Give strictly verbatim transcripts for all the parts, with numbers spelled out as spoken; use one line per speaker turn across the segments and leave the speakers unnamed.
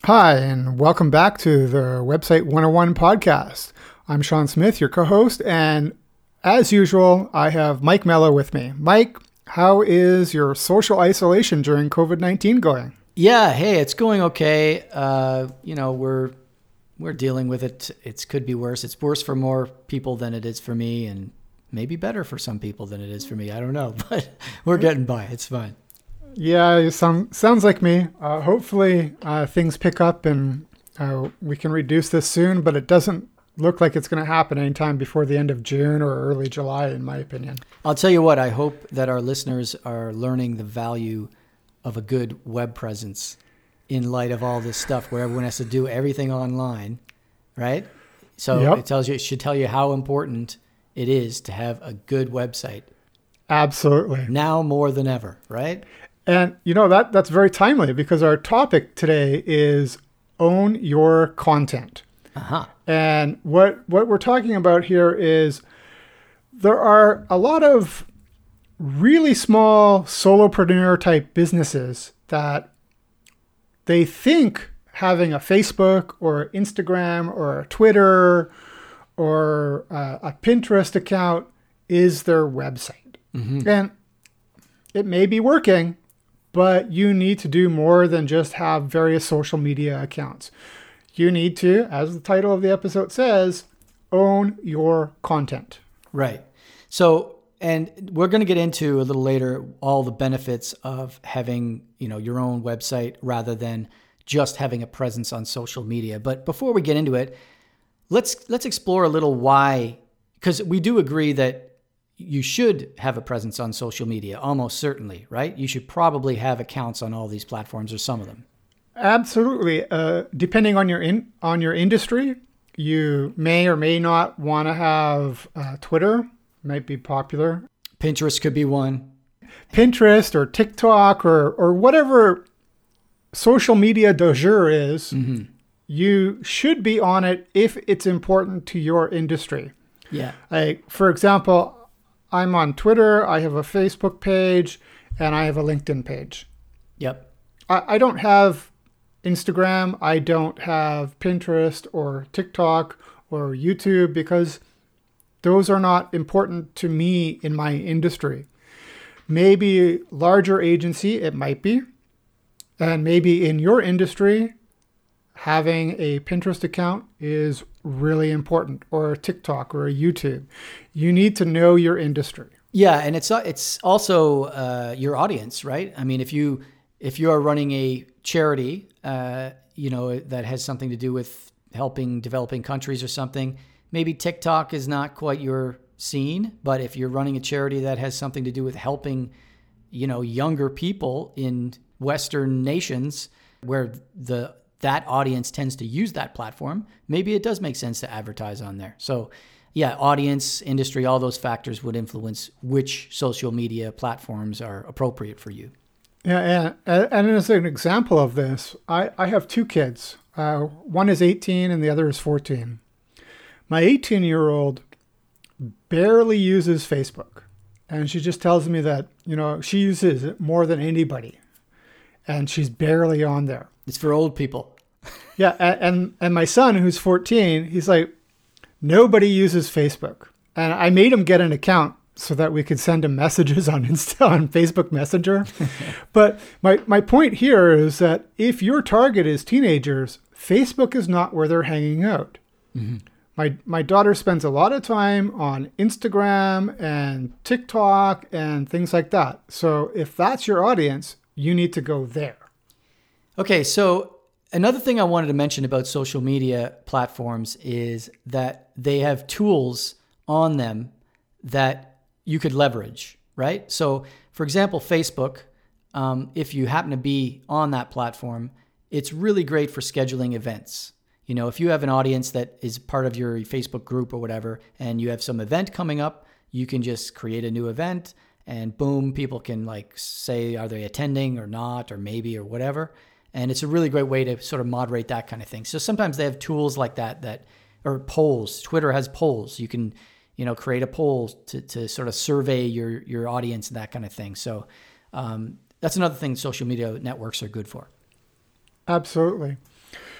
Hi, and welcome back to the Website one oh one podcast. I'm Sean Smith, your co-host, and as usual, I have Mike Mello with me. Mike, how is your social isolation during covid nineteen going?
Yeah, hey, it's going okay. Uh, you know, we're we're dealing with it. It could be worse. It's worse for more people than it is for me, and maybe better for some people than it is for me. I don't know, but we're getting by. It's fine.
Yeah, it sound, sounds like me. Uh, hopefully uh, things pick up and uh, we can reduce this soon, but it doesn't look like it's going to happen anytime before the end of June or early July, in my opinion.
I'll tell you what, I hope that our listeners are learning the value of a good web presence in light of all this stuff where everyone has to do everything online, right? So
Yep.
it tells you, it should tell you how important it is to have a good website.
Absolutely.
Now more than ever, right?
And you know, that that's very timely because our topic today is own your content.
Uh-huh.
And what what we're talking about here is there are a lot of really small solopreneur type businesses that they think having a Facebook or Instagram or a Twitter or uh, a Pinterest account is their website.
Mm-hmm.
And it may be working, but you need to do more than just have various social media accounts. You need to, as the title of the episode says, own your content.
Right. So, and we're going to get into a little later all the benefits of having, you know, your own website rather than just having a presence on social media. But before we get into it, let's let's explore a little why, because we do agree that you should have a presence on social media, almost certainly, right? You should probably have accounts on all these platforms or some of them.
Absolutely. Uh, depending on your in, on your industry, you may or may not want to have uh, Twitter. Might be popular.
Pinterest could be one.
Pinterest or TikTok or or whatever social media du jour is,
Mm-hmm.
you should be on it if it's important to your industry.
Yeah.
Like, for example, I'm on Twitter, I have a Facebook page, and I have a LinkedIn page.
Yep.
I, I don't have Instagram, I don't have Pinterest or TikTok or YouTube because those are not important to me in my industry. Maybe larger agency, it might be. And maybe in your industry, having a Pinterest account is really important, or a TikTok or a YouTube. You need to know your industry.
Yeah, and it's it's also uh, your audience, right? I mean, if you if you are running a charity, uh, you know, that has something to do with helping developing countries or something, maybe TikTok is not quite your scene. But if you're running a charity that has something to do with helping, you know, younger people in Western nations where the that audience tends to use that platform, maybe it does make sense to advertise on there. So yeah, audience, industry, all those factors would influence which social media platforms are appropriate for you.
Yeah, and, and as an example of this, I, I have two kids. Uh, one is eighteen and the other is fourteen. My eighteen-year-old barely uses Facebook. And she just tells me that, you know, she uses it more than anybody. And she's barely on there.
It's for old people.
Yeah, and and my son, who's fourteen, he's like, nobody uses Facebook. And I made him get an account so that we could send him messages on Insta, on Facebook Messenger. But my, my point here is that if your target is teenagers, Facebook is not where they're hanging out.
Mm-hmm.
My my daughter spends a lot of time on Instagram and TikTok and things like that. So if that's your audience, you need to go there.
Okay, so another thing I wanted to mention about social media platforms is that they have tools on them that you could leverage, right? So, for example, Facebook, um, if you happen to be on that platform, it's really great for scheduling events. You know, if you have an audience that is part of your Facebook group or whatever, and you have some event coming up, you can just create a new event and boom, people can like say, are they attending or not, or maybe, or whatever. And it's a really great way to sort of moderate that kind of thing. So sometimes they have tools like that, that, or polls. Twitter has polls. You can, you know, create a poll to, to sort of survey your, your audience and that kind of thing. So um, that's another thing social media networks are good for.
Absolutely.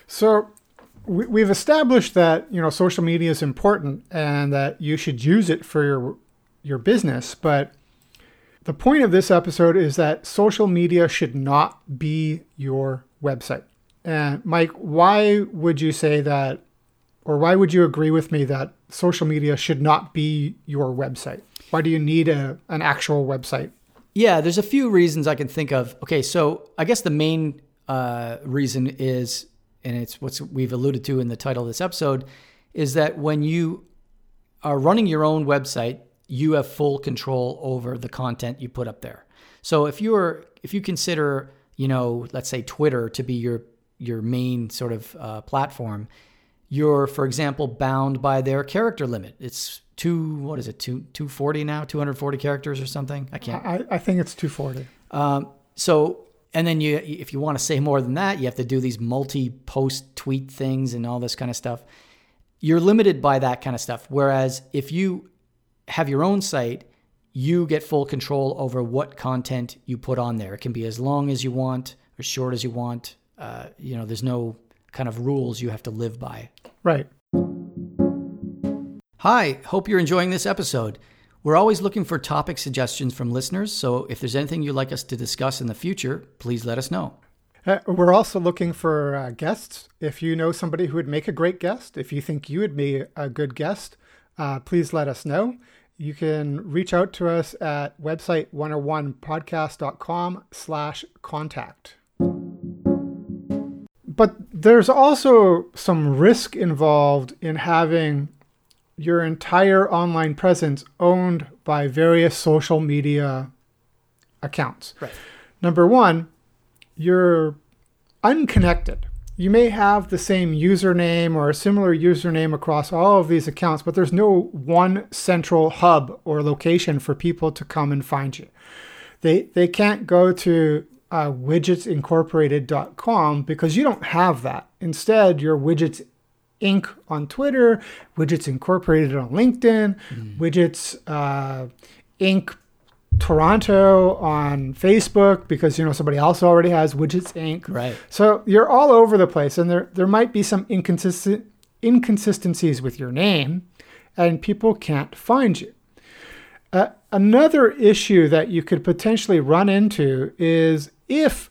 So we, we've established that, you know, social media is important and that you should use it for your your business. But the point of this episode is that social media should not be your website. And Mike, why would you say that, or why would you agree with me that social media should not be your website? Why do you need a an actual website?
Yeah, there's a few reasons I can think of. Okay, so I guess the main uh, reason is, and it's what we've alluded to in the title of this episode, is that when you are running your own website, you have full control over the content you put up there. So if you're, if you consider, you know, let's say Twitter to be your your main sort of uh, platform, you're, for example, bound by their character limit. It's two, what is it, two, 240 now, two hundred forty characters or something? I can't.
I, I think it's two forty.
Um, so, and then you, if you want to say more than that, you have to do these multi-post tweet things and all this kind of stuff. You're limited by that kind of stuff. Whereas if you have your own site, you get full control over what content you put on there. It can be as long as you want, as short as you want. Uh, you know, there's no kind of rules you have to live by.
Right.
Hi, hope you're enjoying this episode. We're always looking for topic suggestions from listeners, so if there's anything you'd like us to discuss in the future, please let us know.
Uh, we're also looking for uh, guests. If you know somebody who would make a great guest, if you think you would be a good guest, uh, please let us know. You can reach out to us at website one oh one podcast dot com slash contact. But there's also some risk involved in having your entire online presence owned by various social media accounts.
Right.
Number one, you're unconnected. You may have the same username or a similar username across all of these accounts, but there's no one central hub or location for people to come and find you. They they can't go to uh, widgets incorporated dot com because you don't have that. Instead, you're Widgets Incorporated on Twitter, Widgets Incorporated on LinkedIn, mm. Widgets uh, Incorporated Toronto on Facebook because, you know, somebody else already has Widgets Incorporated.
Right.
So you're all over the place, and there there might be some inconsistent inconsistencies with your name, and people can't find you. Uh, another issue that you could potentially run into is if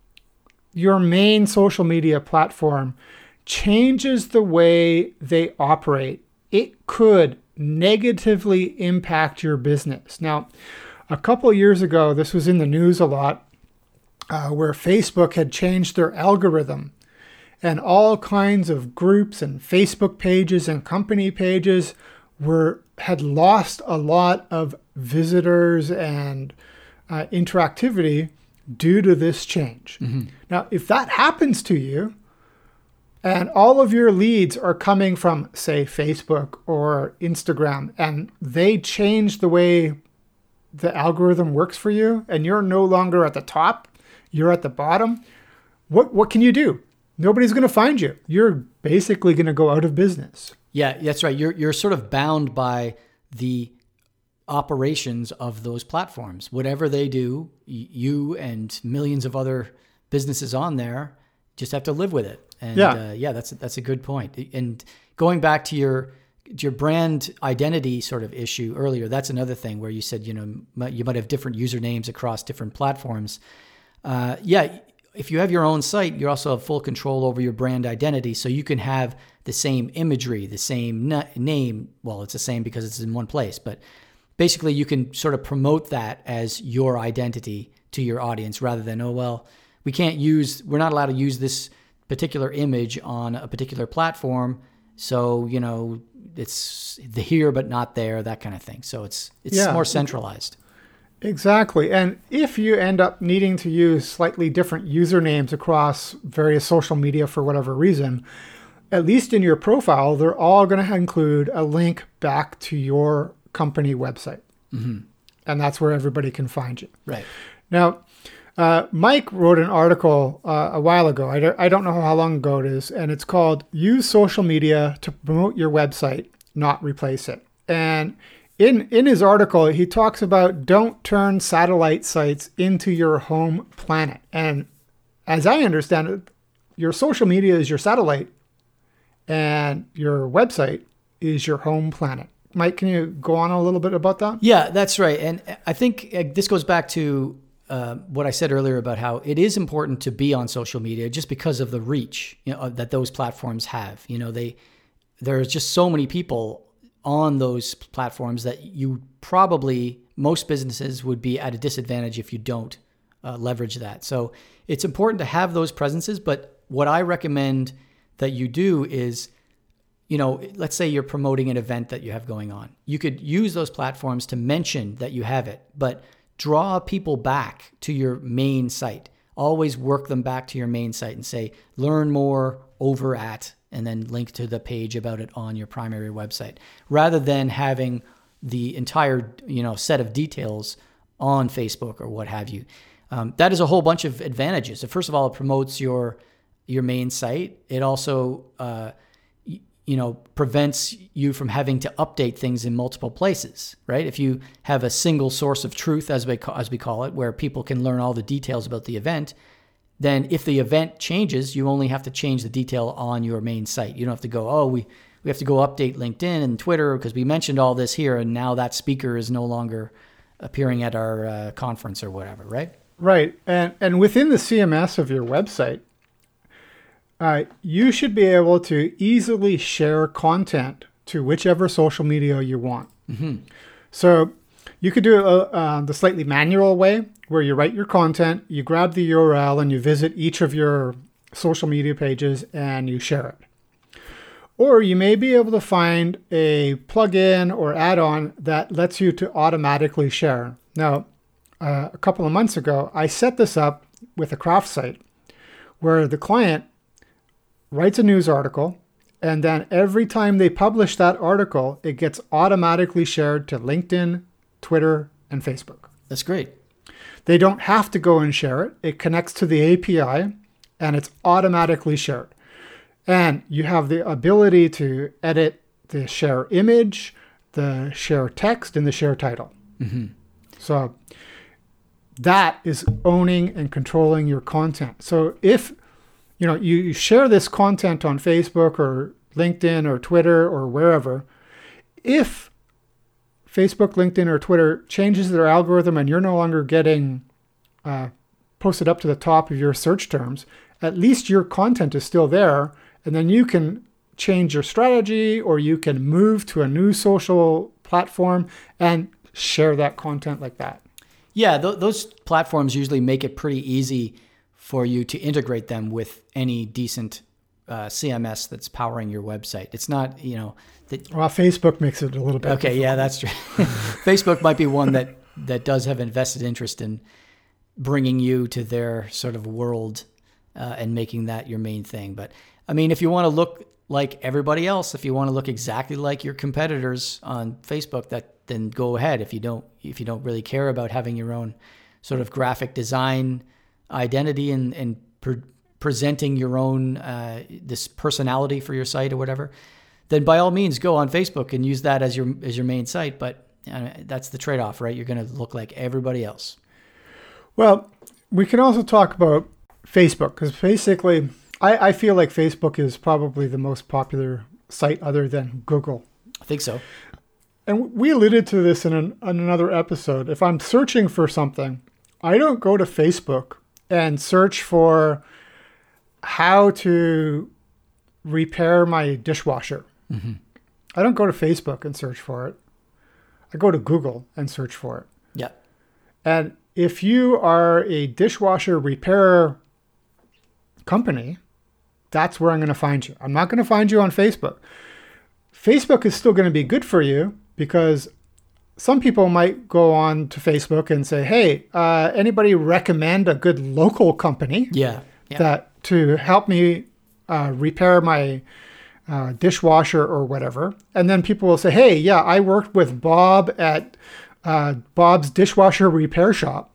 your main social media platform changes the way they operate, it could negatively impact your business. Now, a couple of years ago, this was in the news a lot, uh, where Facebook had changed their algorithm, and all kinds of groups and Facebook pages and company pages were had lost a lot of visitors and uh, interactivity due to this change. Mm-hmm. Now, if that happens to you, and all of your leads are coming from, say, Facebook or Instagram, and they change the way the algorithm works for you, and you're no longer at the top, you're at the bottom, what what can you do? Nobody's going to find you. You're basically going to go out of business.
Yeah, that's right. You're you're sort of bound by the operations of those platforms. Whatever they do, you and millions of other businesses on there just have to live with it. And yeah, uh, yeah, that's that's a good point. And going back to your your brand identity sort of issue earlier, that's another thing where you said, you know, you might have different usernames across different platforms. Uh, yeah, if you have your own site, you also have full control over your brand identity. So you can have the same imagery, the same na- name. Well, it's the same because it's in one place, but basically you can sort of promote that as your identity to your audience rather than, oh, well, we can't use, we're not allowed to use this particular image on a particular platform. So, you know, it's the here but not there, that kind of thing. So it's it's yeah, more centralized.
Exactly. And if you end up needing to use slightly different usernames across various social media for whatever reason, at least in your profile, they're all going to include a link back to your company website. Mm-hmm. And that's where everybody can find you.
Right.
Now, Uh, Mike wrote an article uh, a while ago. I don't, I don't know how long ago it is, and it's called "Use Social Media to Promote Your Website, Not Replace It." And in in his article, he talks about don't turn satellite sites into your home planet. And as I understand it, your social media is your satellite and your website is your home planet. Mike, can you go on a little bit about that?
Yeah, that's right. And I think uh, this goes back to uh, what I said earlier about how it is important to be on social media just because of the reach, you know, that those platforms have. You know, they there's just so many people on those platforms that you probably, most businesses would be at a disadvantage if you don't uh, leverage that. So it's important to have those presences. But what I recommend that you do is, you know, let's say you're promoting an event that you have going on. You could use those platforms to mention that you have it, but draw people back to your main site. Always work them back to your main site and say, learn more over at, and then link to the page about it on your primary website, rather than having the entire, you know, set of details on Facebook or what have you. Um, that is a whole bunch of advantages. So first of all, it promotes your your main site. It also, uh, y- you know, prevents you from having to update things in multiple places, right? If you have a single source of truth, as we ca- as we call it, where people can learn all the details about the event, then if the event changes, you only have to change the detail on your main site. You don't have to go, oh, we, we have to go update LinkedIn and Twitter because we mentioned all this here, and now that speaker is no longer appearing at our uh, conference or whatever, right?
Right. And and within the C M S of your website, uh, you should be able to easily share content to whichever social media you want.
Mm-hmm.
So you could do it uh, the slightly manual way, where you write your content, you grab the U R L, and you visit each of your social media pages and you share it. Or you may be able to find a plugin or add-on that lets you to automatically share. Now, uh, a couple of months ago, I set this up with a craft site where the client writes a news article, and then every time they publish that article, it gets automatically shared to LinkedIn, Twitter, and Facebook.
That's great.
They don't have to go and share it. It connects to the A P I, and it's automatically shared. And you have the ability to edit the share image, the share text, and the share title.
Mm-hmm.
So that is owning and controlling your content. So if you know you share this content on Facebook or LinkedIn or Twitter or wherever, if Facebook, LinkedIn, or Twitter changes their algorithm and you're no longer getting uh, posted up to the top of your search terms, at least your content is still there. And then you can change your strategy, or you can move to a new social platform and share that content like that.
Yeah, th- those platforms usually make it pretty easy for you to integrate them with any decent uh, C M S that's powering your website. It's not, you know... That,
well, Facebook makes it a little bit.
Okay, yeah, that's true. Facebook might be one that, that does have invested interest in bringing you to their sort of world uh, and making that your main thing. But, I mean, if you want to look like everybody else, if you want to look exactly like your competitors on Facebook, that then go ahead. If you don't, if you don't really care about having your own sort of graphic design identity and, and pre- presenting your own uh, this personality for your site or whatever, then by all means go on Facebook and use that as your as your main site. But uh, that's the trade-off, right? You're going to look like everybody else.
Well, we can also talk about Facebook, because basically I, I feel like Facebook is probably the most popular site other than Google.
I think so.
And we alluded to this in, an, in another episode. If I'm searching for something, I don't go to Facebook and search for how to repair my dishwasher.
Mm-hmm.
I don't go to Facebook and search for it. I go to Google and search for it.
Yeah.
And if you are a dishwasher repair company, that's where I'm going to find you. I'm not going to find you on Facebook. Facebook is still going to be good for you, because some people might go on to Facebook and say, hey, uh, anybody recommend a good local company
Yeah. yeah.
that to help me uh, repair my uh, dishwasher or whatever. And then people will say, hey, yeah, I worked with Bob at uh, Bob's Dishwasher Repair Shop.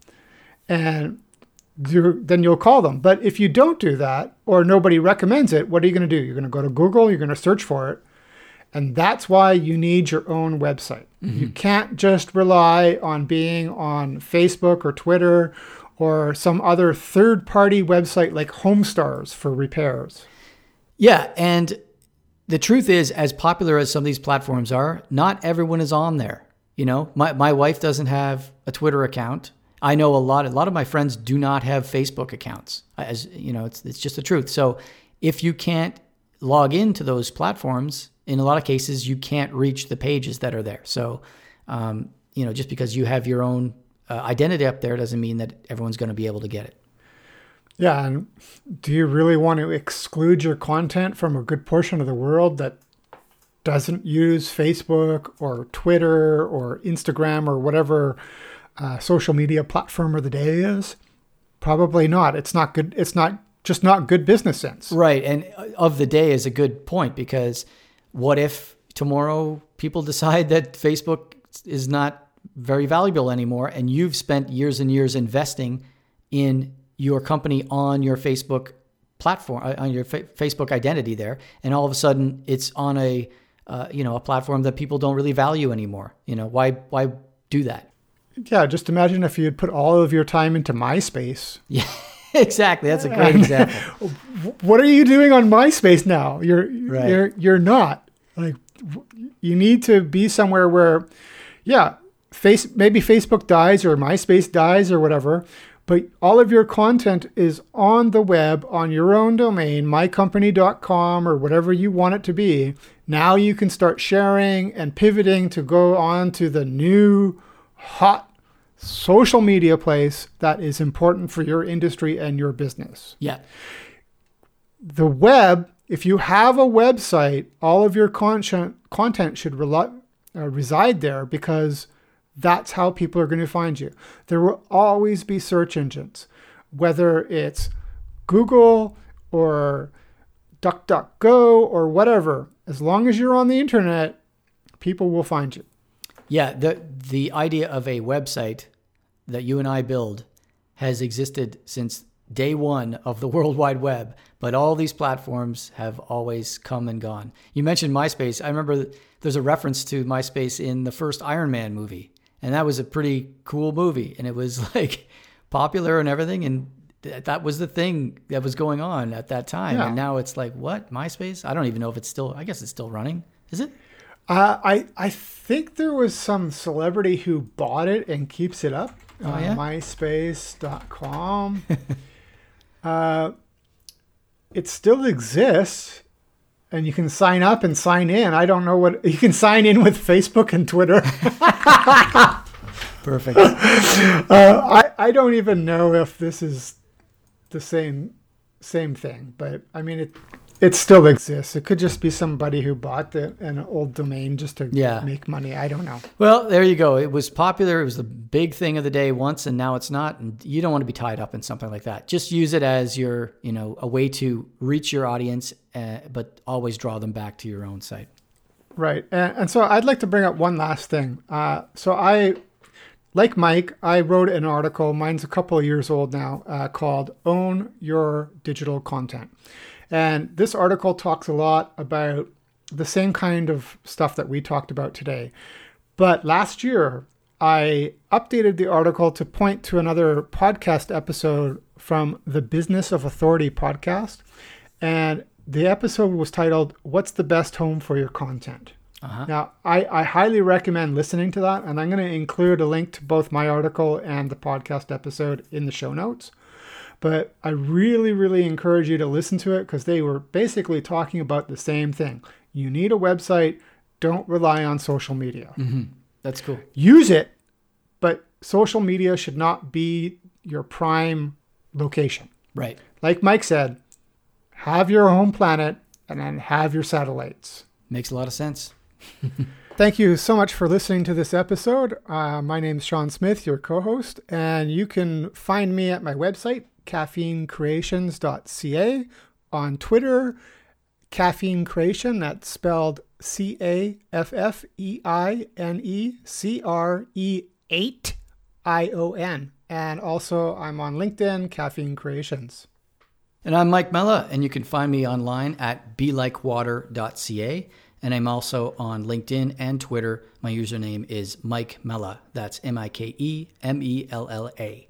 And do, then you'll call them. But if you don't do that, or nobody recommends it, what are you going to do? You're going to go to Google, you're going to search for it. And that's why you need your own website. Mm-hmm. You can't just rely on being on Facebook or Twitter or some other third-party website like HomeStars for repairs.
Yeah, and the truth is, as popular as some of these platforms are, not everyone is on there. You know, my, my wife doesn't have a Twitter account. I know a lot, a lot of my friends do not have Facebook accounts. As you know, it's, it's just the truth. So if you can't log into those platforms, in a lot of cases, you can't reach the pages that are there. So, um, you know, just because you have your own uh, identity up there doesn't mean that everyone's going to be able to get it.
Yeah, and do you really want to exclude your content from a good portion of the world that doesn't use Facebook or Twitter or Instagram or whatever uh, social media platform of the day is? Probably not. It's not good. It's not just not good business sense.
Right. And of the day is a good point, because what if tomorrow people decide that Facebook is not very valuable anymore, and you've spent years and years investing in your company on your Facebook platform, on your fa- Facebook identity there, and all of a sudden it's on a uh, you know a platform that people don't really value anymore. You know, why why do that?
Yeah, just imagine if you'd put all of your time into MySpace.
Yeah, exactly. That's a great example.
What are you doing on MySpace now? You're
right.
you're you're not. Like, you need to be somewhere where, yeah, face maybe Facebook dies or MySpace dies or whatever, but all of your content is on the web, on your own domain, my company dot com or whatever you want it to be. Now you can start sharing and pivoting to go on to the new hot social media place that is important for your industry and your business.
Yeah.
The web, if you have a website, all of your content content should rely, uh, reside there, because that's how people are going to find you. There will always be search engines, whether it's Google or DuckDuckGo or whatever. As long as you're on the internet, people will find you.
Yeah, the the idea of a website that you and I build has existed since day one of the World Wide Web, but all these platforms have always come and gone. You mentioned MySpace. I remember there's a reference to MySpace in the first Iron Man movie, and that was a pretty cool movie, and it was like popular and everything, and th- that was the thing that was going on at that time.
Yeah.
And now it's like, what, MySpace? I don't even know if it's still, I guess it's still running. Is it?
Uh, I I think there was some celebrity who bought it and keeps it up.
Oh,
uh,
yeah?
MySpace dot com. uh, it still exists, and you can sign up and sign in. I don't know what you can sign in with Facebook and Twitter.
Perfect.
uh, I I don't even know if this is the same same thing, but I mean it. It still exists. It could just be somebody who bought the, an old domain just to
Yeah.
make money. I don't know.
Well, there you go. It was popular. It was the big thing of the day once, and now it's not. And you don't want to be tied up in something like that. Just use it as your, you know, a way to reach your audience, uh, but always draw them back to your own site.
Right. And, and so I'd like to bring up one last thing. Uh, so I, like Mike, I wrote an article, mine's a couple of years old now, uh, called Own Your Digital Content. And this article talks a lot about the same kind of stuff that we talked about today. But last year, I updated the article to point to another podcast episode from the Business of Authority podcast. And the episode was titled, What's the Best Home for Your Content?
Uh-huh.
Now, I, I highly recommend listening to that. And I'm going to include a link to both my article and the podcast episode in the show notes. But I really, really encourage you to listen to it, because they were basically talking about the same thing. You need a website. Don't rely on social media.
Mm-hmm. That's cool.
Use it, but social media should not be your prime location.
Right.
Like Mike said, have your home planet and then have your satellites.
Makes a lot of sense.
Thank you so much for listening to this episode. Uh, my name is Sean Smith, your co-host, and you can find me at my website, caffeine creations dot c a, on Twitter, Caffeine Creation, that's spelled C A F F E I N E C R E eight I O N. And also I'm on LinkedIn, Caffeine Creations.
And I'm Mike Mella, and you can find me online at be like water dot c a. And I'm also on LinkedIn and Twitter. My username is Mike Mella. That's M I K E M E L L A.